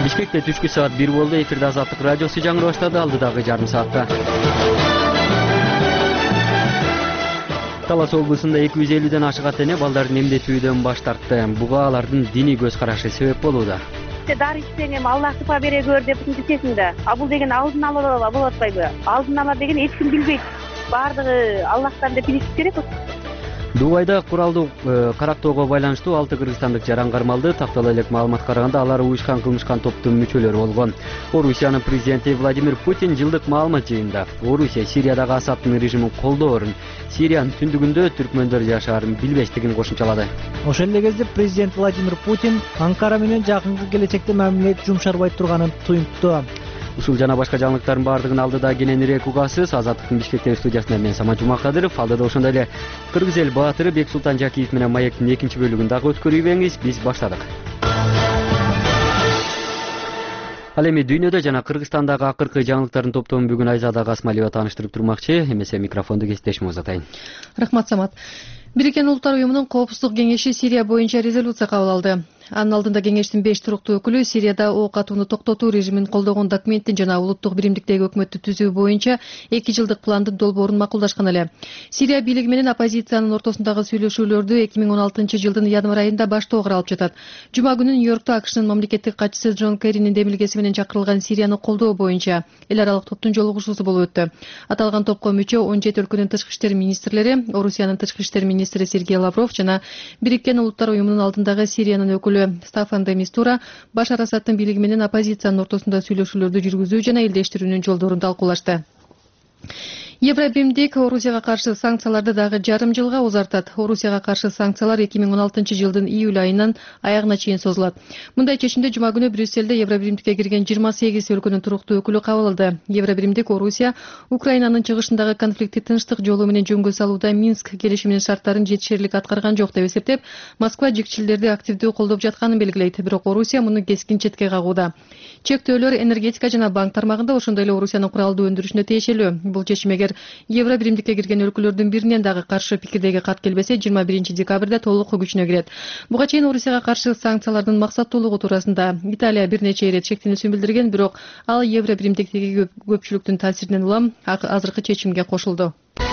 Бишкекте түшкү саат 1 болду. Эфирде Азаттык радиосу жаңырып баштады. Алдыдагы жарым саатта Талас облусунда 250ден ашык ата-эне балдарын эмдетүүдөн баш тартты. Буга алардын диний көз карашы себеп болууда. Дары ичсең Аллах шифа бере көр деп ишетесиң. А бул деген алдын ала болуп атпайбы? Алдын ала деген эч ким билбейт. Бардыгы Аллахтан деп билиш керек. Дубайда куралдуу карактоого байланыштуу 6 кыргызстандык жаран кармалды. Тактала элек маалыматка караганда алар уюшкан кылмышкан топтун мүчөлөрү болгон. Орусиянын президенти Владимир Путин жылдык маалымат жыйынында Орусия Сириядагы Асадтын режимин колдоорун, Сириянын түндүгүндө түркмөндөр жашаарын билбештигин кошумчалады. Ошол эле кезде президент Владимир Путин Анкара менен жакынкы келечекте мамиле жумшарбай турганын туюнтту. Ушул жана башка жаңылыктардын баардыгын алдыда кененирээк угасыз. Азаттыктын Бишкектеги студиясында мен Самат Жумакадыров. Алдыда ошондой эле Кыргыз эл баатыры Бексултан Жакиев менен маектин 2-бөлүгүн дагы өткөрүүбеңиз. Биз баштадык. Ал эми дүйнөдө жана Кыргызстандагы акыркы жаңылыктардын топтомун бүгүн Айзада Гасмалиева тааныштырып турмакчы. Эмесе микрофонду кесиптешиме узатайын. Рахмат, Самат. Бириккен Улуттар уюмунун Коопсуздук кеңеши Сирия боюнча резолюция кабыл алды. Анын алдында кеңештин 5 туруктуу өкүлү Сирияда ок атууну токтотуу режимин колдогон документтин жана улуттук биримдиктеги өкмөттү түзүү боюнча 2 жылдык пландын долбоорун макулдашкан эле. Сирия бийлиги менен оппозициянын ортосундагы сүйлөшүүлөрдү 2016 жылдын январь айында баштоо каралып жатат. Жума күнү Нью-Йоркто АКШнын мамлекеттик катчысы Джон Керринин демилгеси менен чакырылган Сирияны колдоо боюнча эл аралык топтун жолугушуусу болуп өттү. Аталган топко мүчө 17 өлкөнүн тышкы иштер министрлери, Орусиянын тышкы иштер министри Сергей Лавров жана Бириккен Улуттар уюмунун алдындагы Сириянын өкүлү Стафан де Мистура Башар Асадтын бийлиги менен оппозициянын ортосунда сүйлөшүүлөрдү жүргүзүү жана элдештирүүнүн жолдорун талкуулашты. Евробиримдик Орусияга каршы санкцияларды дагы жарым жылга узартат. Орусияга каршы санкциялар 2016 жылдын июль айынан аягына чейин созулат. Мындай чечимди жума күнү Брюсселде Евробиримдикке кирген 28 өлкөнүн туруктуу өкүлү кабыл алды. Евробиримдик Орусия Украинанын чыгышындагы конфликтти тынчтык жолу менен жөнгө салууда Минск келишиминин шарттарын жетишерлик аткарган жок деп эсептеп, Москва жикчилерди активдүү колдоп жатканын белгилейт. Бирок Орусия муну кескин четке кагууда. Чектөөлөр энергетика жана банк тармагында, ошондой эле Орусиянын куралдуу өндүрүшүнө тиешелүү. Бул чечим эгер Евробиримдикке кирген өлкөлөрдүн биринен дагы каршы пикирдеги кат келбесе 21 декабрда толук күчүнө кирет. Буга чейин Орусияга каршы санкциялардын максаттуулугу туурасында Италия бир нече ирет шектенүүсүн билдирген, бирок ал Евробиримдиктеги көпчүлүктүн таасиринен улам азыркы чечимге кошулду.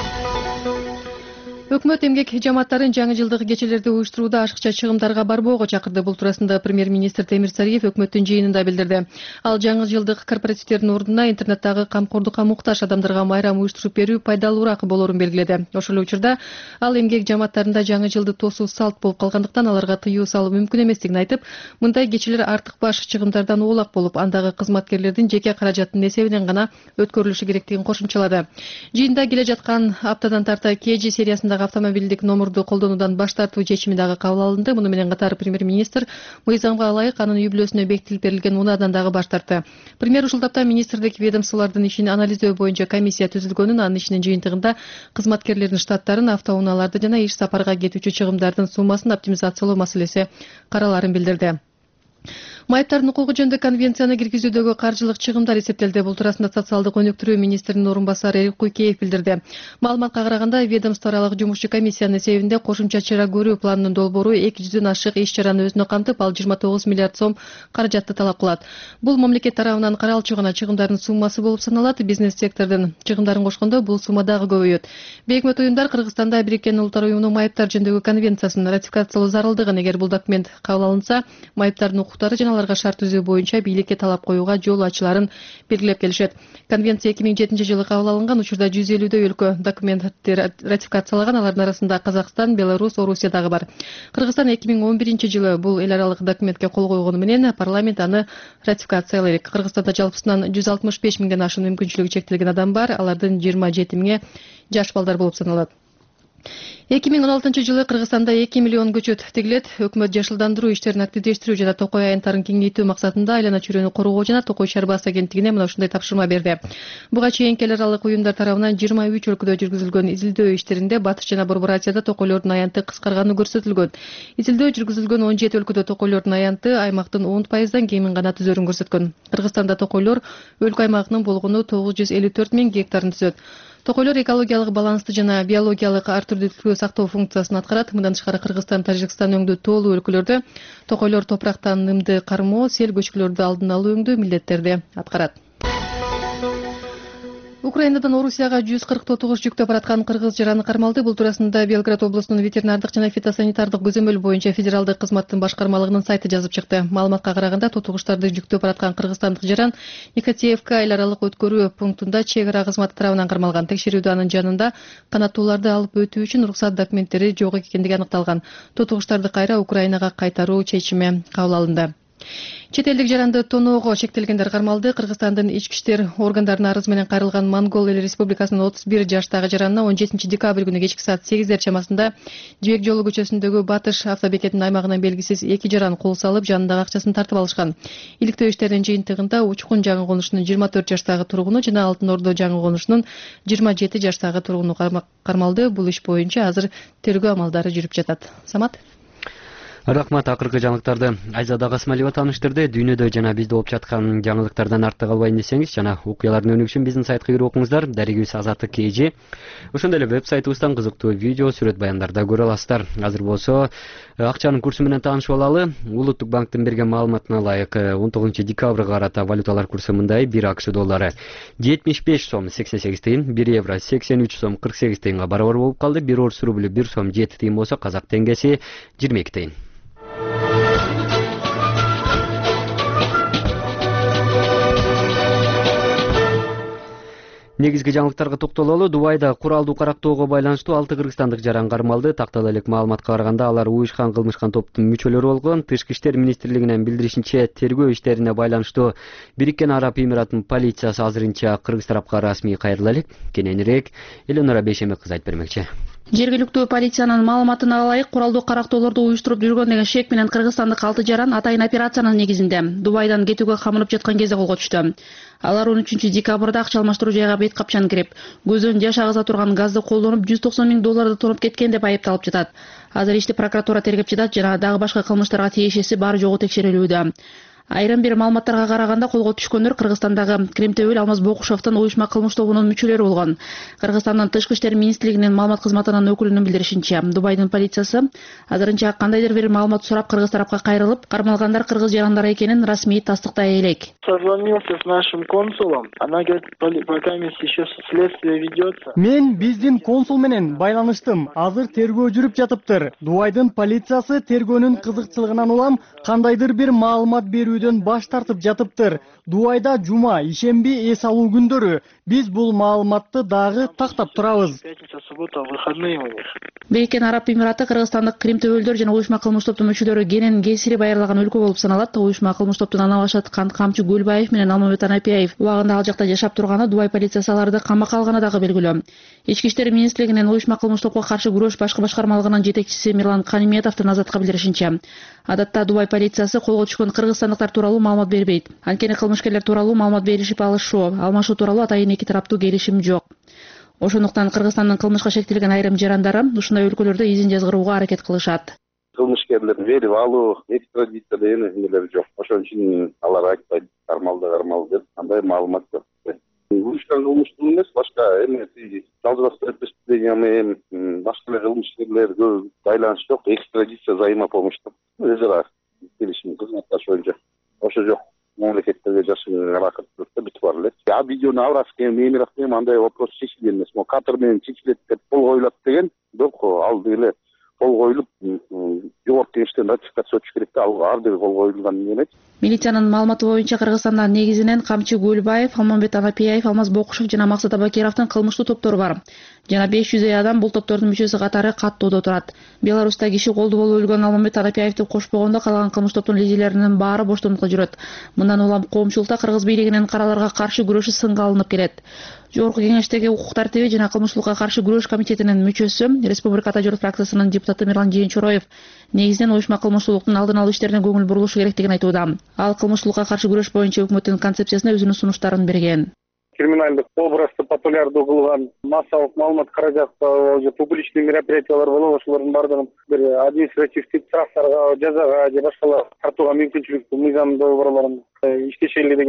Өкмөт эмгек жамааттарын жаңы жылдык кечелерди уюштурууда ашыкча чыгымдарга барбоого чакырды. Бул туурасында премьер-министр Темир Сариев өкмөттүн жыйынында билдирди. Ал жаңы жылдык корпоративдердин ордуна интернеттагы камкордукка муктаж адамдарга майрам уюштуруп берүү пайдалуураак болорун белгиледи. Ошол эле учурда ал эмгек жамааттарында жаңы жылды тосуу салт болуп калгандыктан аларга тыюу салуу мүмкүн эместигин айтып, мындай кечелер артык баш чыгымдардан оолак болуп, андагы кызматкерлердин жеке каражатынын эсебинен гана өткөрүлүшү керектигин кошумчалады. Жыйында келе жаткан аптадан тарта KG сериясындагы автомобилдик номурду колдонуудан баш тартуу чечими дагы кабыл алынды. Муну менен катар премьер-министр мыйзамга ылайык анын үй-бүлөсүнө бекитилип берилген унаадан дагы баш тартты. Премьер ушул тапта министрдик ведомстволордун ишин анализдөө боюнча комиссия түзүлгөнүн, анын ишинин жыйынтыгында кызматкерлердин штаттарын, автоунааларды жана иш сапарга кетүүчү чыгымдардын суммасын оптимизациялоо маселеси караларын билдирди. Майыптардын укугу жөнүндө конвенцияны киргизүүдөгү каржылык чыгымдар эсептелди. Бул туурасында социалдык өнүктүрүү министринин орун басары Эрик Куйкеев билдирди. Маалыматка караганда, ведомство аралык жумушчу комиссиянын эсебинде кошумча чара көрүү планынын долбоору 200дөн ашык иш-чараны өзүнө камтып, ал 29 миллиард сом каражатты талап кылат. Бул мамлекет тарабынан каралчу гана чыгымдардын суммасы болуп саналат. Бизнес сектордун чыгымдарын кошкондо бул сумма дагы көбөйөт. Бейөкмөт уюмдар Кыргызстанда Бириккен Улуттар уюмунун майыптар жөнүндөгү конвенциясын ратификациялоо зарылдыгын, эгер бул документ кабыл алынса, майыптардын укуктары жана аларга шарт түзүү боюнча бийликке талап коюуга жол ачыларын белгилеп келишет. Конвенция 2007 жылы кабыл алынган. Учурда 150дөй өлкө документти ратификациялаган. Алардын арасында Казакстан, Беларусь, Орусия дагы бар. Кыргызстан 2011 жылы бул эл аралык документке кол койгону менен парламент аны ратификациялайт. Кыргызстанда жалпысынан 165 миңден ашуун мүмкүнчүлүгү чектелген адам бар. Алардын 27 миңи жаш балдар болуп саналат. 2016 жылы Кыргызстанда 2 миллион көчөт тигилет. Өкмөт жашылдандыруу иштерин активдештирүү жана токой аянттарын кеңейтүү максатында айлана чөйрөнү коргоо жана токой чарбасы агенттигине мына ушундай тапшырма берди. Буга чейин эл аралык уюмдар тарабынан 23 өлкөдө жүргүзүлгөн изилдөө иштеринде Батыш жана Борбор Азияда токойлордун аянты кыскарганы көрсөтүлгөн. Изилдөө жүргүзүлгөн 17 өлкөдө токойлордун аянты аймактын 10%дан кемин гана түзөрүн көрсөткөн. Кыргызстанда токойлор өлкө аймагынын болгону 954 миң гектарын түзөт. Токойлор экологиялык балансты жана биологиялык ар түрдүүлүктү сактоо функциясын аткарат. Мындан тышкары Кыргызстан, Тажикстан өңдүү тоолуу өлкөлөрдө токойлор топурактан нымды кармоо, сел көчкүлөрдү алдын алуу өңдүү милдеттерди аткарат. Украинадан Орусияга 140 тотугуш жүктөп бараткан кыргыз жараны кармалды. Бул туурасында Белград облусунун ветеринардык жана фитосанитардык көзөмөл боюнча федералдык кызматтын башкармалыгынын сайты жазып чыкты. Маалыматка караганда тотугуштарды жүктөп бараткан кыргызстандык жаран Никотеевка эл аралык өткөрүү пунктунда чек ара кызматы тарабынан кармалган. Текшерүүдө анын жанында канаттууларды алып өтүү үчүн уруксат документтери жок экендиги аныкталган. Тотугуштарды кайра Украинага кайтаруу чечими кабыл алынды. Чет элдик жаранды тоноого чектелгендер кармалды. Кыргызстандын ички иштер органдарына арыз менен кайрылган Монгол эл республикасынын 31 жаштагы жаранына 17 декабрь күнү кечки саат 8 чамасында Жибек жолу көчөсүндөгү Батыш автобекетинин аймагынан белгисиз 2 жаран кол салып, жанындагы акчасын тартып алышкан. Иликтөө иштеринин жыйынтыгында Учкун жаңы конушунун 24 жаштагы тургуну жана Алтын Ордо жаңы конушунун 27 жаштагы тургуну кармалды. Бул иш боюнча азыр тергөө амалдары жүрүп жатат. Самат. Рахмат, акыркы жаңылыктарды Айзада Касмалиева тааныштырды. Дүйнөдө жана бизде болуп жаткан жаңылыктардан артта калбайын десеңиз жана окуялардын өнүгүшү үчүн биздин сайтка кирип окуңуздар. Дарегибиз Азаттык KG. Ошондой эле веб сайтыбыздан кызыктуу видео, сүрөт баяндарда көрө аласыздар. Азыр болсо акчанын курсу менен таанышып алалы. Улуттук банктын берген маалыматына ылайык 19 декабрга карата валюталар курсу мындай: 1 АКШ доллары 75 сом 88 тыйын, 1 евро 83 сом 48 тыйынга барабар болуп калды. 1 орус рубль 1 сом 7 тыйын болсо, казак теңгеси 22 тыйын. Негизги жаңылыктарга токтололу. Дубайда куралдуу карактоого байланыштуу 6 кыргызстандык жаран кармалды. Тактала элек маалыматка караганда алар уюшкан кылмышкан топтун мүчөлөрү болгон. Тышкы иштер министрлигинин билдиришинче, тергөө иштерине байланыштуу Бириккен Араб Эмираттын полициясы азырынча кыргыз тарапка расмий кайрыла элек. Кененирээк Эленора Бейшембек кыз айтып бермекчи. Жергиликтүү полициянын маалыматына ылайык, куралдуу карактоолорду уюштуруп жүргөн деген шек менен кыргызстандык 6 жаран атайын операциянын негизинде Дубайдан кетүүгө камынып жаткан кезде колго түштү. Алар 13 декабрда акча алмаштыруу жайга бет капчан кирип, көздөн жаш агыза турган газды колдонуп 190 000 долларды тоноп кеткен деп айыпталып жатат. Азыр ишти прокуратура тергеп жатат жана дагы башка кылмыштарга тиешеси бар жогу текшерилүүдө. Айрым бир маалыматтарга караганда колго түшкөндөр Кыргызстандагы Кремтөбөл Алмаз Бокушевдин уюшма кылмыш тобунун мүчөлөрү болгон. Кыргызстандын Тышкы иштер министрлигинин маалымат кызматынын өкүлүнүн билдиришинче, Дубайдын полициясы азырынча кандайдыр бир маалымат сурап кыргыз тарапка кайрылып, кармалгандар кыргыз жарандары экенин расмий тастыктай элек. Созвонился с нашим консулом. Она говорит, пока еще следствие ведется. Мен биздин консул менен байланыштым. Азыр тергөө жүрүп жатыптыр. Дубайдын полициясы тергөөнүн кызыкчылыгынан улам кандайдыр бир маалымат берүүдөн баш тартып жатыптыр. Дубайда жума, ишемби эс алуу күндөрү. Биз бул маалыматты дагы тактап турабыз. Пятница, суббота, выходные у них. Бириккен Араб Эмираты Кыргызстандык Кремтөбөлдөр жана уюшма кылмыш топтун мүчөлөрү кенен кесири байырлаган өлкө болуп саналат. Уюшма кылмыш топтун ана башаткан Камчы Гүлбаев менен Алмамбет Анапияев убагында ал жакта жашап турганы, Дубай полициясы аларды камакка алганы дагы белгилүү. Ички иштер министрлигинин уюшма кылмыш топко каршы күрөш башкы башкармалыгынын жетекчиси Мирлан Каниметовдун азатка билдиришинче, адатта Дубай полициясы колго түшкөн кыргызстандыктар тууралуу маалымат бербейт. Анткени кылмышкерлер тууралуу маалымат беришип алышуу, алмашуу тууралуу атайын эки тараптуу келишим жок. Ошондуктан Кыргызстандын кылмышка шектелген айрым жарандары ушундай өлкөлөрдө изин жазгырууга аракет кылышат. Кылмышкерлерди берип алуу, экстрадиция деген нелер жок. Ошон үчүн алар айтпайт, кармалды деп, андай маалымат жок. Уюшкан кылмыштуу эмес, башка жалгыз преступление менен башка кылмышкерлерге байланыш жок. Экстрадиция взаимопомощь өзү ара келишим кызматташ боюнча. Ошо жок. Мамлекеттерге жашыгы аракет кылып бүтүп бар эле. А видеону Авраскем, Эмираттын андай вопрос чечилген эмес. Мо катыр менен чечилет деп кол коюлат деген, бирок ал деле кол коюлуп, жогорку кеңештен ратификация өтүш керек да, ал ар бир кол коюлган эмес. Милициянын маалыматы боюнча Кыргызстанда негизинен Камчы Гүлбаев, Алмамбет Анапияев, Алмаз Бокушев жана Максат Абакировдун кылмыштуу топтору бар. Жана 500 адам бул топтордун мүчөсү катары каттоодо турат. Беларуста киши колду болуп өлгөн Алмамбет Анапияевди кошпогондо калган кылмыш топтун лидерлеринин баары боштондукка жүрөт. Мындан улам коомчулукта кыргыз бийлигинин караларга каршы күрөшү сынга алынып келет. Жогорку кеңештеги укук тартиби жана кылмыштуулукка каршы күрөш комитетинин мүчөсү, Республика Ата Журт фракциясынын депутаты Мирлан Жээнчороев негизинен уюшма кылмыштуулуктун алдын алуу иштерине көңүл бурулушу керектигин айтууда. Ал кылмыштуулукка каршы күрөш боюнча өкмөттүн концепциясына өзүнүн сунуштарын берген. Криминалдык образды популярдуу кылган массалык маалымат каражатка же публичный мероприятиялар болобу, ошолордун бардыгын бир административдик штрафтарга, жазага же башкалар тартууга мүмкүнчүлүк мыйзам долбоорлорун иштешели деген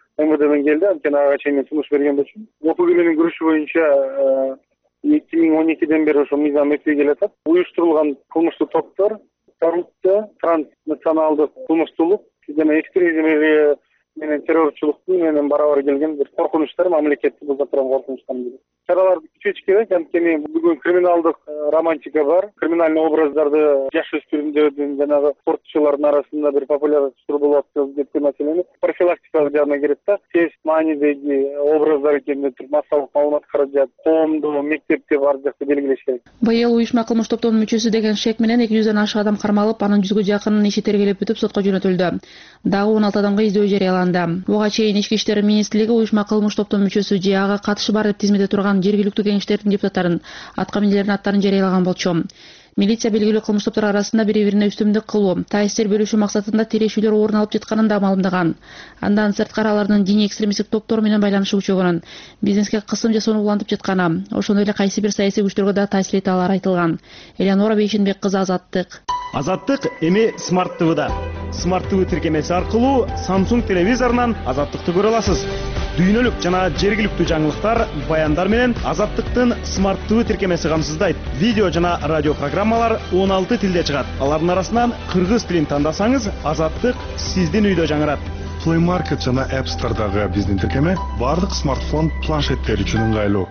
МВДден келди, анткени ага чейин сунуш берген болчумун. Окуу күнүнүн күрүшү боюнча 2012-ден бери ошол мыйзам өтпөй келатат. Уюштурулган кылмыштуу топтор коррупция, транснационалдык кылмыштуулук жана экстремизм менен террорчулуктун менен барабар келген бир коркунучтар, мамлекетти буза турган коркунучтар. Чараларды күчөтүш керек, анткени бүгүн криминалдык романтика бар. Криминальный образдарды жаш өспүрүмдөрдүн жанагы спортчулардын арасында бир популярдуу болуп атат деп маселени профилактикалык жагына кирет да. Тез маанидеги образдар экенин массалык маалымат каражат, коомдо, мектепте бар жакта белгилеш керек. Быйыл уюшма кылмыш топтонун мүчөсү деген шек менен 200дөн ашык адам кармалып, анын 100гө жакынын иши тергелеп бүтүп сотко жөнөтүлдү. Дагы 16 адамга издөө жарыяланды. Буга чейин Ички иштер министрлиги уюшма кылмыш топтонун мүчөсү же ага катышы бар деп тизмеде турган жергиликтүү кеңештердин депутаттарын, аткаминерлердин аттарын жарыялаган болчу. Милиция белгилүү кылмыш топтор арасында бири-бирине үстүмдүк кылуу, таасир бөлүшүү максатында тирешүүлөр орун алып жатканын да маалымдаган. Андан сырткары алардын диний экстремисттик топтор менен байланышы күчөгөнүн, бизнеске кысым жасоону улантып жатканы, ошондой эле кайсы бир саясий күчтөргө да таасир эте алары айтылган. Элеонора Бейшенбек кызы, Азаттык. Азаттык эми Smart TV'да. Smart TV тиркемеси аркылуу Samsung телевизорунан Азаттыкты көрө аласыз. Дүйнөлүк жана жергиликтүү жаңылыктар, баяндар менен Азаттыктын Smart TV тиркемеси камсыздайт. Видео жана радио программалар 16 тилде чыгат. Алардын арасынан кыргыз тилин тандасаңыз, Азаттык сиздин үйдө жаңырат. Play Market жана App Store'дагы биздин тиркеме бардык смартфон, планшеттер үчүн ыңгайлуу.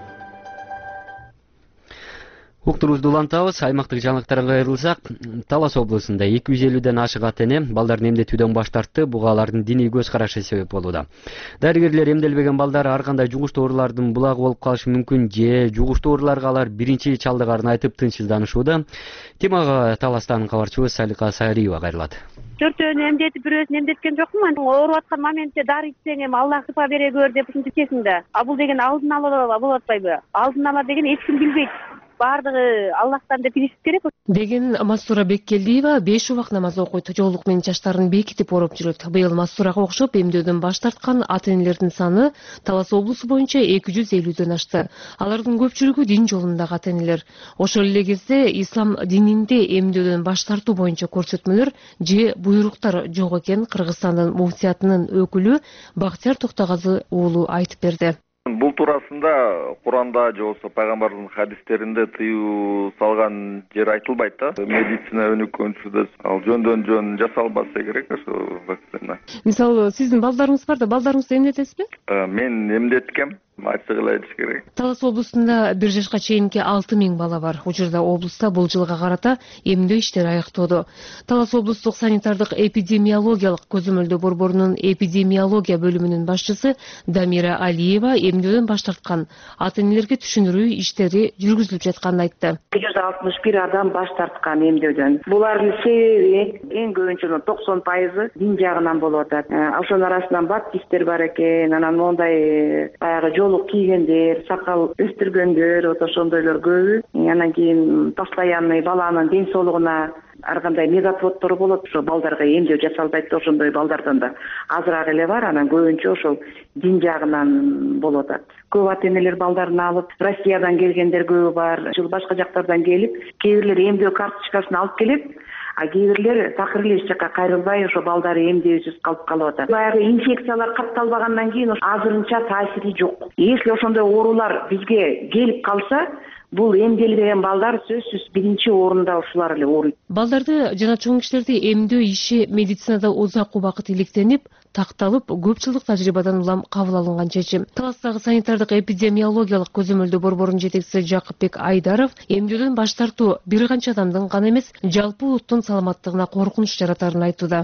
Уктурубузду улантабыз. Аймактык жаңылыктарга кайрылсак, Талас облусунда 250ден ашык ата-эне балдарын эмдетүүдөн баш тартты. Буга алардын диний көз карашы себеп болууда. Дарыгерлер эмделбеген балдар ар кандай жугуштуу оорулардын булагы болуп калышы мүмкүн же жугуштуу ооруларга алар биринчи чалдыгарын айтып тынчсызданышууда. Темага Таластан кабарчыбыз Салика Сайриева кайрылат. Төртөөнү эмдетип, бирөөсүн эмдеткен жокмун. Ооруп аткан моментте дары ичсең эми Аллах шифа бере көр деп ушинтип чечимде. А бул деген алдын ала болуп атпайбы? Алдын ала деген эч ким билбейт. Бардыгы Аллахтан деп билишип керек деген Мастура Беккелдиева 5 убак намаз окуйт. Жоолук менен чачтарын бекитип ороп жүрөт. Быйыл Мастурага окшоп эмдөөдөн баш тарткан ата-энелердин саны Талас облусу боюнча 250ден ашты. Алардын көпчүлүгү дин жолундагы ата-энелер. Ошол эле кезде ислам дининде эмдөөдөн баш тартуу боюнча көрсөтмөлөр же буйруктар жок экен Кыргызстандын муфтиятынын өкүлү Бактияр Токтогазы уулу айтып берди. Бул туурасында Куранда же болбосо пайгамбардын хадистеринде тыюу салган жер айтылбайт да. Медицина өнүккөнчүдө ал жөндөн жөн жасалбаса керек ошо вакцина. Мисалы, сиздин балдарыңыз бар да, балдарыңызды эмдетесизби? Мен эмдеткем. Ачык эле айтыш керек. Талас облусунда 1 жашка чейинки 6000 бала бар. Учурда облуста бул жылга карата эмдөө иштери аяктоодо. Талас облустук санитардык эпидемиологиялык көзөмөлдөө борборунун эпидемиология бөлүмүнүн башчысы Дамира Алиева эмдөөдөн баш тарткан ата-энелерге түшүндүрүү иштери жүргүзүлүп жатканын айтты. 161 адам баш тарткан эмдөөдөн. Булардын себеби эң көбүнчө 90% дин жагынан болуп атат. Ошонун арасынан баптисттер бар экен, анан мондай баягы жоолук кийгендер, сакал өстүргөндөр, ошондойлор көбү. Анан кийин постоянный баланын ден соолугуна ар кандай медотводдор болот, ошо балдарга эмдөө жасалбайт, ошондой балдардан да азыраак эле бар. Анан көбүнчө ошол дин жагынан болуп атат. Көп ата-энелер балдарын алып, Россиядан келгендер көбү бар, башка жактардан келип, кээ бирлер эмдөө карточкасын алып келип, а кээ бирлер такыр эле эч жакка кайрылбай ошо балдары эмдөөсүз калып атат. Баягы инфекциялар катталбагандан кийин азырынча таасири жок. Если ошондой оорулар бизге келип калса, бул эмделбеген балдар сөзсүз биринчи орунда ушулар эле ооруйт. Балдарды жана чоң кишилерди эмдөө иши медицинада узак убакыт иликтенип, такталып, көп жылдык тажрыйбадан улам кабыл алынган чечим. Таластагы санитардык эпидемиологиялык көзөмөлдөө борборунун жетекчиси Жакыпбек Айдаров эмдөөдөн баш тартуу бир канча адамдын гана эмес, жалпы улуттун саламаттыгына коркунуч жаратарын айтууда.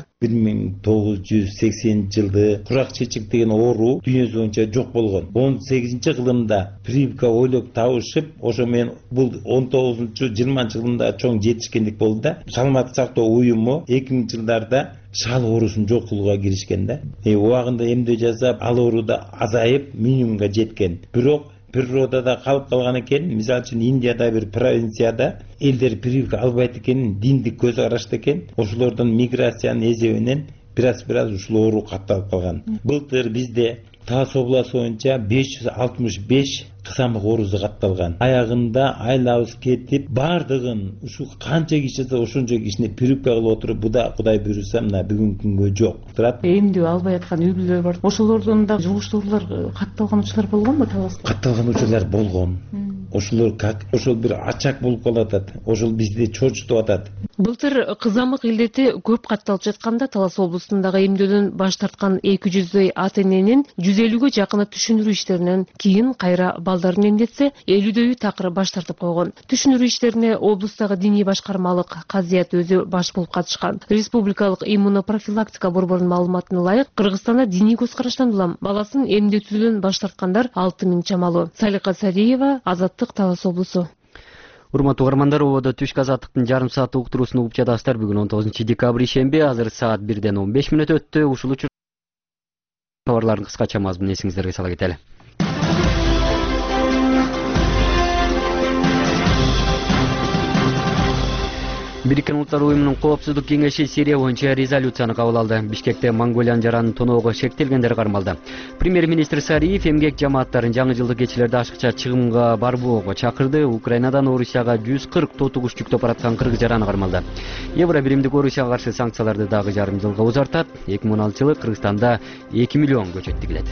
1980 жылды курак чечек деген оору дүйнө боюнча жок болгон. 18-кылымда прививка ойлоп табышып, ошо мен бул 19-20 жылында чоң жетишкендик болду да. Саламаттык сактоо уюму 2000-жылдарда шал оорусун жок кылууга киришкен да. Убагында эмдөө жасап, ал оору да азайып минимумга жеткен. Бирок природада калып калган экен. Мисалы үчүн Индияда бир провинцияда элдер прививка албайт экен, диндик көз карашты экен. Ошолордун миграциянын эсебинен бираз ушул оору катталып калган. Былтыр бизде Талас обласы боюнча 565 кысамык орузу катталган. Аягында айлабыз кетип, бардыгын ушу канча киши ошончо кишини пирүпкө кылып отуруп, буда Кудай буйруса мына бүгүнкү күнгө жок. Турат. Эмдөө албай аткан үй бүлөлөр бар. Ошолордон да жугуштуулар катталган учурлар болгонбу Таласта? Катталган учурлар болгон. Ошол бир ачак болуп калатат. Ошол бизди чочутуп атат. Былтыр кызамык илдети көп катталып жатканда Талас облусундагы эмдөөдөн баш тарткан 200 ата-эненин 150гө жакыны түшүндүрүү иштеринен кийин кайра балдарын эмдетсе, 50дөйү такыр баш тартып койгон. Түшүндүрүү иштерине облустагы диний башкармалык казият өзү баш болуп катышкан. Республикалык иммунопрофилактика борборунун маалыматына ылайык, Кыргызстанда диний көз караштан улам баласын эмдетүүдөн баш тарткандар 6000 чамалуу. Салика Сариева, Азаттык, Талас облусу. Урматтуу угармандар, ободо түшкү азаттыктын жарым сааттык уктуруусун угуп жатасыздар. Бүгүн 19 декабрь ишемби, азыр саат 1:15 өттү. Ушул учур товарлардын кыскача мазмунун эсиңиздерге сала кетели. Бириккен Улуттар уюмунун коопсуздук кеңеши Сирия боюнча резолюцияны кабыл алды. Бишкекте Монголиянын жаранын тоноого шектелгендер кармалды. Премьер-министр Сариев эмгек жамааттарын жаңы жылдык кечелерде ашыкча чыгымга барбоого чакырды. Украинадан Орусияга 140 тотугуч жүктөп бараткан кыргыз жараны кармалды. Евро биримдик Орусияга каршы санкцияларды дагы жарым жылга узартат. 2016-жылы Кыргызстанда 2 миллион көчөт тигилет.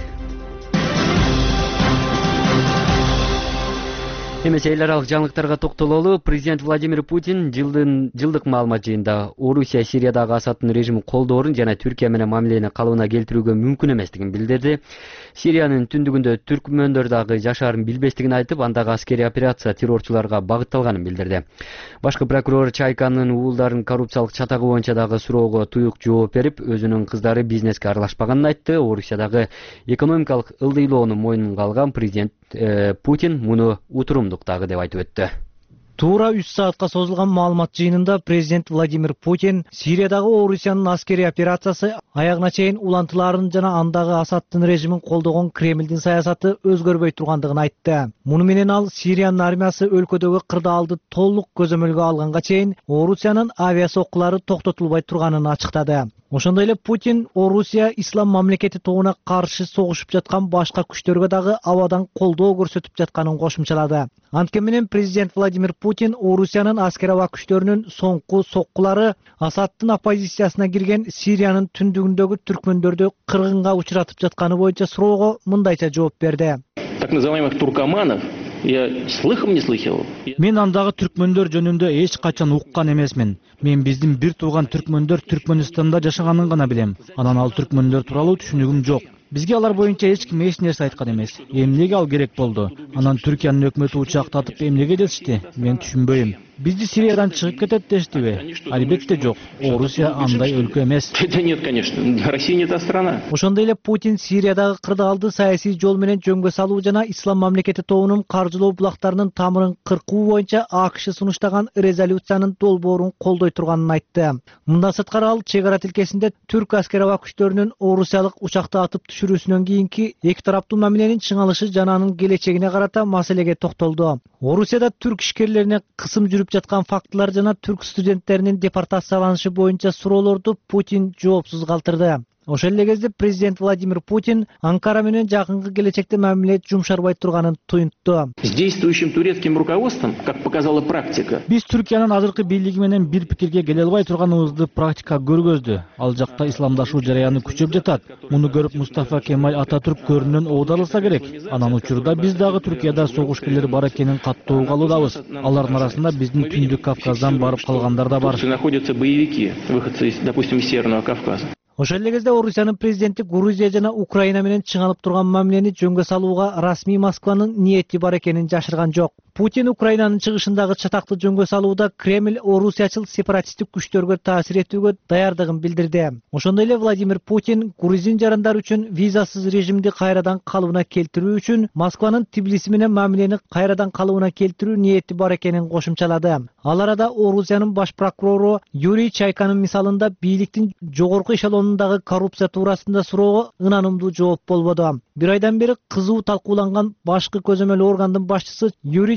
Эмесе эл аралык жаңылыктарга токтололу. Президент Владимир Путин жылдык маалымат жыйынында Орусия Сириядагы Асадтын режимин колдоорун жана Түркия менен мамилени калыбына келтирүүгө мүмкүн эместигин билдирди. Сириянын түндүгүндө түркмөндөр дагы жашаарын билбестигин айтып, андагы аскерий операция террорчуларга багытталганын билдирди. Башкы прокурор Чайканын уулдарын коррупциялык чатагы боюнча дагы суроого туюк жооп берип, өзүнүн кыздары бизнеске аралашпаганын айтты. Орусиядагы экономикалык ылдыйлоону мойнуна алган президент Путин муну утурумдуктагы деп айтып өттү. Туура 3 саатка созулган маалымат жыйынында президент Владимир Путин Сириядагы Орусиянын аскерий операциясы аягына чейин улантыларын жана андагы Асадтын режимин колдогон Кремлдин саясаты өзгөрбөй тургандыгын айтты. Муну менен ал Сириянын армиясы өлкөдөгү кырдаалды толук көзөмөлгө алганга чейин Орусиянын авиа соккулары токтотулбай турганын ачыктады. Ошондой эле Путин Орусия ислам мамлекети тобуна каршы согушуп жаткан башка күчтөргө дагы абадан колдоо көрсөтүп жатканын кошумчалады. Анткени менен президент Владимир Путин Орусиянын аскер аба күчтөрүнүн соңку соккулары Асадтын оппозициясына кирген Сириянын түндүгүндөгү түркмөндөрдү кыргынга учуратып жатканы боюнча суроого мындайча жооп берди. Так называемых туркоманов я слыхом не слыхал. Мен андагы түркмөндөр жөнүндө эч качан уккан эмесмин. Мен биздин бир тууган түркмөндөр Түркмөнстанда жашаганын гана билем. Анан ал түркмөндөр тууралуу түшүнүгүм жок. Бизге алар боюнча эч ким эч нерсе айткан эмес. Эмнеге ал керек болду? Анан Түркиянын өкмөтү учактатып эмнеге дешти? Мен түшүнбөйм. Бизди Сириядан чыгып кетет дештиби? Албетте жок. Орусия андай өлкө эмес. Да нет, конечно. Россия не та страна. Ошондой эле Путин Сириядагы кырдаалды саясий жол менен жөнгө салуу жана ислам мамлекети тобунун каржылоо булактарынын тамырын кыркуу боюнча АКШ сунуштаган резолюциянын долбоорун колдой турганын айтты. Мындан сырткары ал чек ара тилкесинде түрк аскер аба күчтөрүнүн Орусиялык учакты атып түшүрүүсүнөн кийинки эки тараптуу мамиленин чыңалышы жана анын келечегине карата маселеге токтолду. Орусияда түрк ишкерлерине кысым жүрүп жаткан фактылар жана түрк студенттеринин депортацияланышы боюнча суроолорду Путин жоопсуз калтырды. Ошол эле кезде президент Владимир Путин Анкара менен жакынкы келечекте мамиле жумшарбай турганын туюнтту. С действующим турецким руководством, как показала практика. Биз Түркиянын азыркы бийлиги менен бир пикирге келе албай турганыбызды практика көргөздү. Ал жакта исламдашуу жараяны күчөп жатат. Муну көрүп Мустафа Кемаль Ататүрк көрүнөн оодалса керек. Анан учурда биз дагы Түркияда согушкерлер бар экенин каттоого алуудабыз. Алардын арасында биздин Түндүк Кавказдан барып калгандар да бар. Находятся боевики, выходцы из, допустим, Северного Кавказа. Ошол эле кезде Орусиянын президенти Грузия жана Украина менен чыңалып турган мамилени жөнгө салууга расмий Москванын ниети бар экенин жашырган жок. Путин Украинанын чыгышындагы чатакты жөнгө салууда Кремль Орусиячыл сепаратисттик күчтөргө таасир этүүгө даярдыгын билдирди. Ошондой эле Владимир Путин грузин жарандар үчүн визасыз режимди кайрадан калыбына келтирүү үчүн Москванын Тбилиси менен мамилени кайрадан калыбына келтирүү ниети бар экенин кошумчалады. Ал арада Орусиянын баш прокурору Юрий Чайканын мисалында бийликтин жогорку эшелонундагы коррупция туурасында суроого ынанымдуу жооп болбоду. Bir aydan beri кызуу талкууланган башкы көзөмөл органдын башчысы Юрий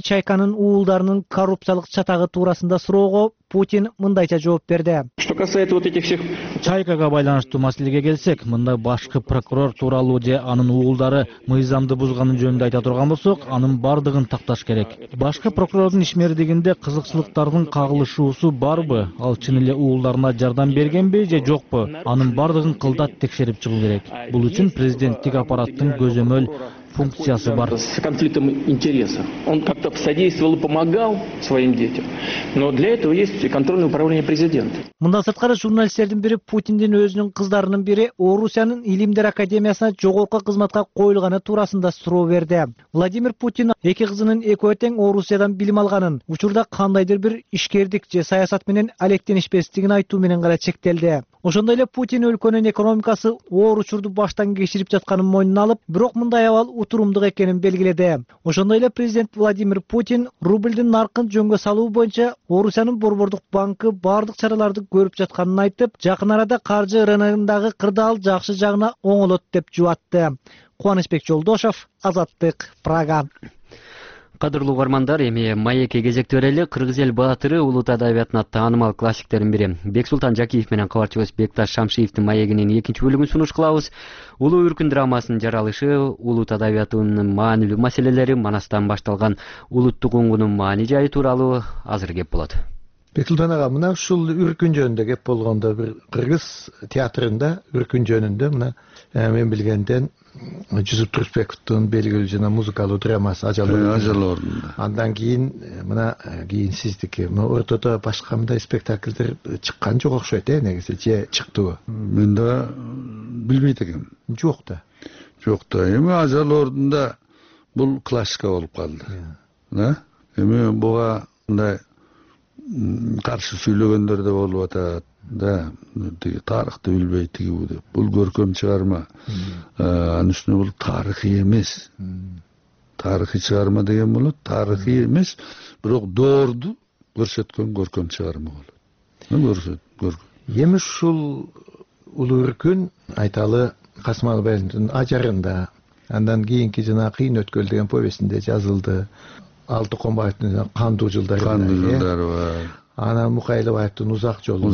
Чайканын уулдарынын коррупциялык чатагы туурасында суроого Путин мындайча жооп берди. Что касается вот этих всех... Чайкага байланыштуу маселеге келсек, мында башкы прокурор тууралуу же анын уулдары мыйзамды бузганын жөнүндө айта турган болсок, анын бардыгын такташ керек. Башкы прокурордун ишмердигинде кызыкчылыктардын кагылышуусу барбы? Ал чын эле уулдарына жардам бергенби же жокпу? Анын бардыгын кылдат текшерип чыгуу керек. Бул үчүн президенттик аппараттын көзөмөл функциясы бар. С конфликтом интересов. Он как-то содействовал и помогал своим детям. Но для этого есть контрольное управление президента. Мындан сырткары журналисттердин бири Путиндин өзүнүн кыздарынын бири Орусиянын Илимдер академиясына жогорку кызматка коюлганы туурасында суроо берди. Владимир Путин эки кызынын экөө тең Орусиядан билим алганын, учурда кандайдыр бир ишкердик же саясат менен алектенишпестигин айтуу менен гана чектелди. Ошондой эле Путин өлкөнүн экономикасы оор учурду баштан кечирип жатканын мойнуна алып, бирок мындай абал утурумдук экенин белгиледи. Ошондой эле президент Владимир Путин рубльдин наркын жөнгө салуу боюнча Орусиянын Борбордук банкы бардык чараларды көрүп жатканын айтып, жакын арада каржы рыногундагы кырдаал жакшы жагына оңолот деп жубатты. Кубанычбек Жолдошов, Азаттык, Прага. Кадырлуу угармандар, эми маекке кезекти берели. Кыргыз эл баатыры улут адабиятына таанымал классиктердин бири Бексултан Жакиев менен кабарчыбыз Бекташ Шамшиевдин маегинин экинчи бөлүгүн сунуш кылабыз. Улуу үркүн драмасынын жаралышы, улут адабиятынын маанилүү маселелери, Манастан башталган улуттук уңгунун маани жайы тууралуу азыр кеп болот. Бексултан ага, мына ушул үркүн жөнүндө кеп болгондо бир кыргыз театрында үркүн жөнүндө мына мен билгенден Жүзүп Турсбековдун белгилүү жана музыкалуу драмасы Ажал ордунда. Андан кийин мына кийин сиздики. Мына ортодо башка мындай спектакльдер чыккан жок окшойт, негизи же чыктыбы? Мен да билбейт экенмин. Жок да. Эми Ажал ордунда бул классика болуп калды. Эми буга мындай каршы сүйлөгөндөр да болуп атат. Да, тарыхты билбейт тиги бу деп. Бул көркөм чыгарма. Анын үстүнө бул тарыхый эмес. Тарыхый чыгарма деген болот, тарыхый эмес, бирок доорду көрсөткөн көркөм чыгарма болот. Эми ушул улуу үркүн айталы Касым Албаевдин ажарында, андан кийинки жана Кыйын өткөл деген повестинде жазылды. Алты Комбаевдин Кандуу жылдары бар. Анан Мукайлабаевдин Узак жолу.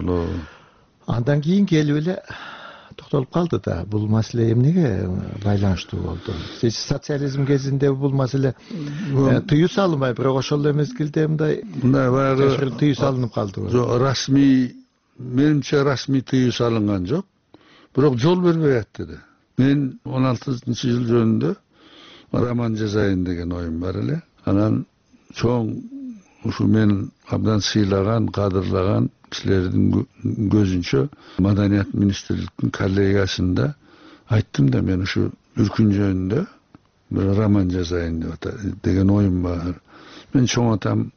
Андан кийин келип эле токтолуп калды да. Бул маселе эмнеге байланыштуу болду? Социализм кезинде бул маселе тыюу салынбай, бирок ошол эле мезгилде мындай баягы тыюу салынып калды. Жок, расмий, менимче расмий тыюу салынган жок. Бирок жол бербей атты. Мен 16-жыл жөнүндө роман жазайын деген оюм бар эле. Анан чоң ушу мен абдан сыйлаган, кадырлаган кишилердин көзүнчө Маданият министрликтин коллегиясында айттым да, мен ушу үркүн жөнүндө бир роман жазайын деген оюм бар. Мен чоң атам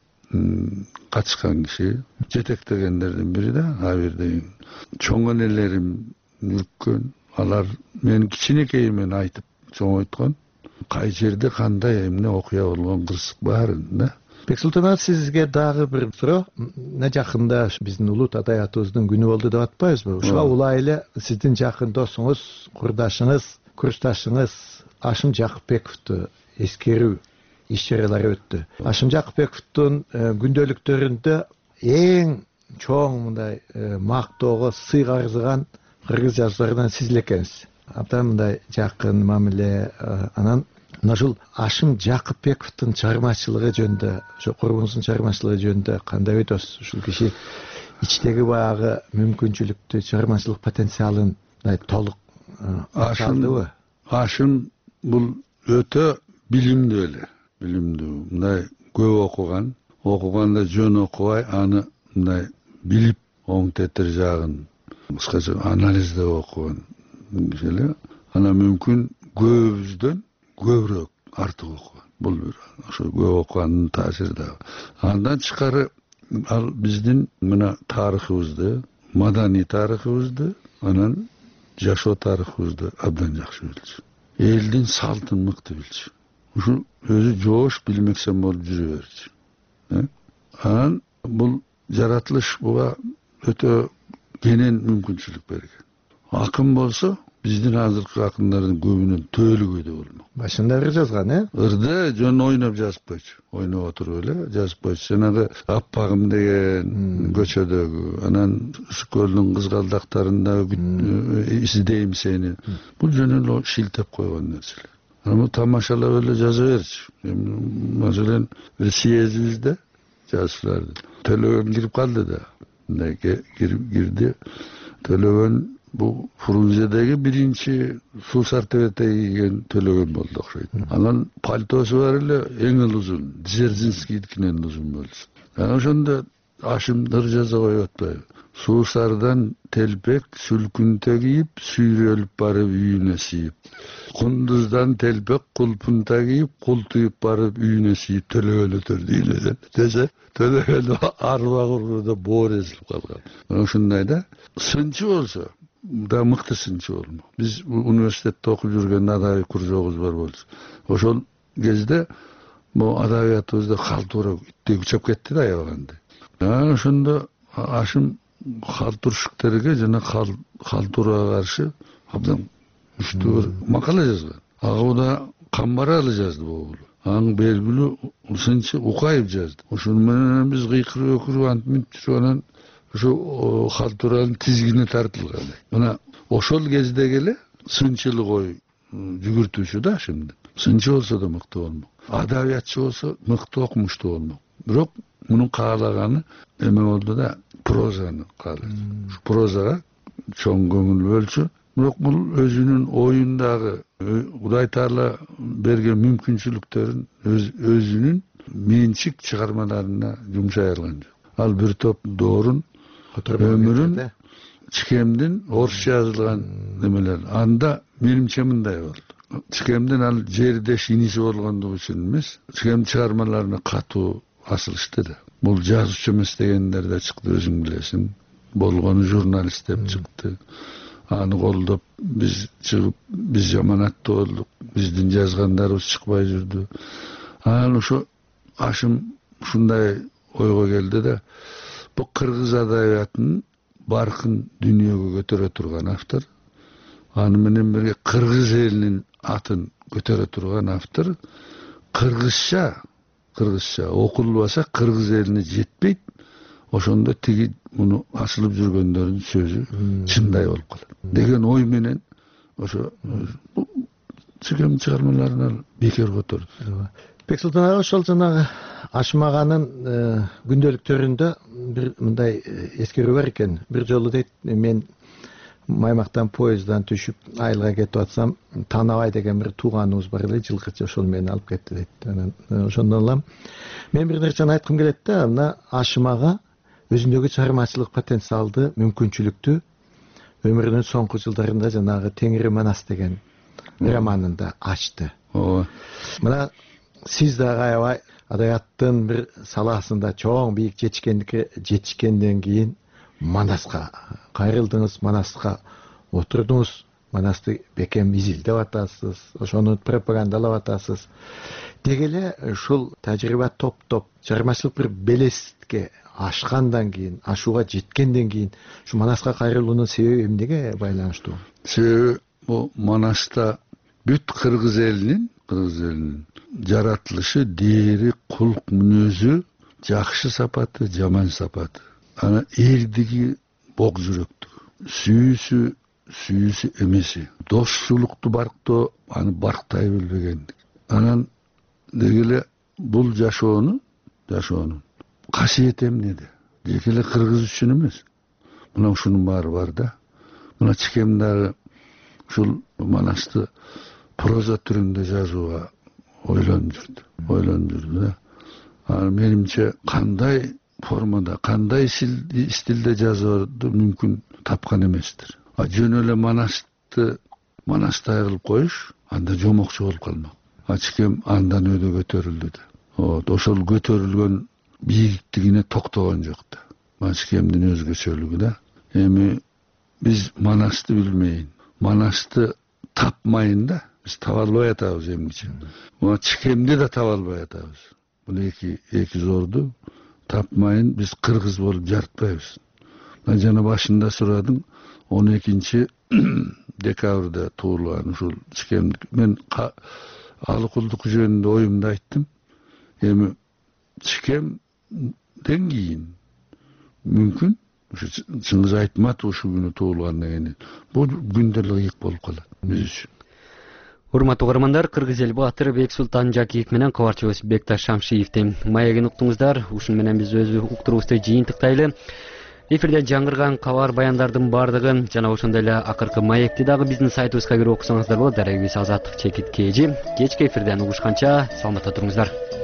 катышкан киши, жетектегендердин бири да, аберден чоң энелерим үрккөн, алар мен кичинекейимен айтып чоңойткон. Кай жерде кандай эмне окуя болгон кырсык барын да. Бексултан ага, сизге дагы бир суроо. Жакында биздин улут адабиятыбыздын күнү болду деп атпайбызбы? Ушуга улай эле сиздин жакын досуңуз, курдашыңыз, курсташыңыз Ашым Жакыпбековду эскерүү иш-чаралары өттү. Ашым Жакыпбековдун күндөлүктөрүндө эң чоң мындай мактоого сыйга арзыган кыргыз жазууларынан сиз эле экенсиз. Абдан мындай жакын мамиле. Анан ушул Ашым Жакыпбековдун чыгармачылыгы жөнүндө, ошо курбуңуздун чыгармачылыгы жөнүндө кандай ойдосуз? Ушул киши ичтеги баягы мүмкүнчүлүктү, чыгармачылык потенциалын толук ашындыбы? Ашым бул өтө билимдүү эле. Мындай көп окуганда жөн окубай, аны мындай билип, оң тетир жагын кыскача анализдеп окуган киши эле. Ана мүмкүн көбүбүздөн көбүрөөк артык окуган. Бул бир ошо көп окуганын таасири да. Андан тышкары ал биздин мына тарыхыбызды, маданий тарыхыбызды, анан жашоо тарыхыбызды абдан жакшы билчү. Элдин салтын мыкты билчү. Ушу өзү жоош билмексен болуп жүрө берчү. Анан бул жаратылыш буга өтө кенен мүмкүнчүлүк берген. Акын болсо биздин азыркы акындардын көбүнөн төөлүгү болмок. Башында ыр жазган, Ырды жөн ойноп жазып койчу. Ойноп отуруп эле жазып койчу. Жанагы Аппагым деген көчөдөгү, анан Көлдүн кызгалдактарында издейм сени. Бул жөн эле шилтеп койгон нерселер. Анан тамашалап эле жаза берчү. Маселен, съездибизде жазууларды. Төлөгөн кирип калды да. Мындай кирди. Төлөгөн bu Frunze'deki birinci Susar TVT kiygen Төлөгөн болду окшойт. Анан пальтосу бар эле эң uzun, Дзержинскийдикин эң uzun болду. Анан ошондо ашымдыр жаза коюп атпайбы. Суусардан телпек сүлкүнтө кийип, сүйрөлүп барып үйүнө сийип. Кундуздан телпек кулпунта кийип, култуюп барып үйүнө сийип Төлөгөн өтөрдү үйүнө десе, Төлөгөн арба кургуда боор эзилип калган. Ошондой да сынчы болсо да мыкты сынчы болмок. Биз университетте окуп жүргөн адабий кружогубуз бар болчу. Ошол кезде бу адабиятыбызда калтуура күчөп кетти да аябаганда. Ошондо ашым калтуршуктерге жана калтурага каршы абдан күчтүү бир макала жазган. Агуда Камбаралы жазды бул. Аң белгилүү сынчы Укаев жазды. Ошону менен биз кыйкырып өкүрүп антип жүрүп анан ошо калтуранын тизгини тартылган. Мына ошол кезде эле сынчылык ой жүгүртүүчү да şimdi. Сынчы болсо да мыкты болмок. Адабиятчы болсо мыкты окумуштуу болмок. Бирок мунун каалаганы эме болду да прозаны каалады. Прозага чоң көңүл бөлчү. Бирок бул өзүнүн оюндагы Кудай Таала берген мүмкүнчүлүктөрүн өзүнүн менчик чыгармаларына жумшай алган жок. Ал бир топ доорун өмүрүн Чикемдин орусча жазылган немелер. Анда менимче мындай болду. Чикемдин ал жердеш иниси болгондугу үчүн эмес, Чикем чыгармаларына катуу асылышты да. Бул жазуучу эмес дегендер да чыкты, өзүң билесиң. Болгону журналист деп чыкты. Аны колдоп биз чыгып, биз жаманаттуу болдук. Биздин жазгандарыбыз чыкпай жүрдү. Анан ошо ашым ушундай ойго келди да, бу кыргыз адабиятынын баркын дүйнөгө көтөрө турган автор, аны менен бирге кыргыз элинин атын көтөрө турган автор, кыргызча окулбаса кыргыз элине жетпейт. Ошондо тиги муну асылып жүргөндөрдүн сөзү чындай болуп калат деген ой менен ошо Чикем чыгармаларын бекер көтөрдү. Бексултан ага ошол жанагы ашым аганын күндөлүктөрүндө бир мындай эскерүү бар экен. Бир жолу дейт, мен Маймактан поезддан түшүп айылга кетип атсам, Танабай деген бир тууганыбыз бар эле, жылкычы, ошол мени алып кетти дейт. Анан ошондон улам мен бир нерсени айткым келет да, мына Ашым ага өзүндөгү чыгармачылык потенциалды, мүмкүнчүлүктү өмүрүнүн соңку жылдарында жанагы Теңири Манас деген романында ачты. Мына сиз дагы аябай адабияттын бир салаасында чоң бийик жетишкенден кийин Манаска кайрылдыңыз, Манаска отурдуңуз, Манасты бекем изилдеп атасыз, ошону пропагандалап атасыз. Деги эле ушул тажрыйба топтоп чыгармачылык бир белеске ашкандан кийин, ашууга жеткенден кийин ушу Манаска кайрылуунун себеби эмнеге байланыштуу? Себеби бу Манаста бүт кыргыз элинин жаратылышы, дээри, кулк мүнөзү, жакшы сапаты, жаман сапаты. Ана эрдиги бок жүрөктүгү, сүйүүсү эмеси, дошчулукту барктоо аны барктай билбегендик. Анан деги эле бул жашоонун касиети эмнеде? Деги эле кыргыз үчүн эмес. Мына ушунун баары бар да. Мына Чикем дагы ушул Манасты проза түрүндө жазууга ойлонуп жүрдү да. Менимче кандай формада, кандай стилде жазууду мүмкүн тапкан эместир. Жөн эле Манаста кылып коюш анда жомокчу болуп калмак. Чикем андан өйдө көтөрүлдү да. Ошол көтөрүлгөн бийиктигине токтогон жок да. Чикемдин өзгөчөлүгү да. Эми биз Манасты билмейин, Манасты тапмайын да, биз таба албай атабыз эмгиче. Чикемди да таба албай атабыз. Бул эки зорду тапмайын, биз кыргыз болуп жарытпайбыз. Жана башында сурадың 12 Dekabrda tugulgan uşul çikemdik. Men Alıkulduk jönünde oyumda ayttım. Emi çikemden keyin mümkün Çıngiz Aytmatov uşu günü tugulgandan keyin bu gündelik yık bolup kalat biz üçün. Урматтуу угармандар, Кыргыз эл баатыры Бексултан Жакиев менен Кабарчыбыз Бекташ Шамшиевди маегин уктуңуздар. Ушун менен биз өз уктуруубузду жыйынтыктайлы. Эфирден жаңырган кабар баяндардын бардыгын жана ошондой эле акыркы маекти дагы биздин сайтыбызга кирип окусаңыздар болот. Дарегибиз Азаттык Чекит Кежи. Кечки эфирден угушканча саламатта туруңуздар.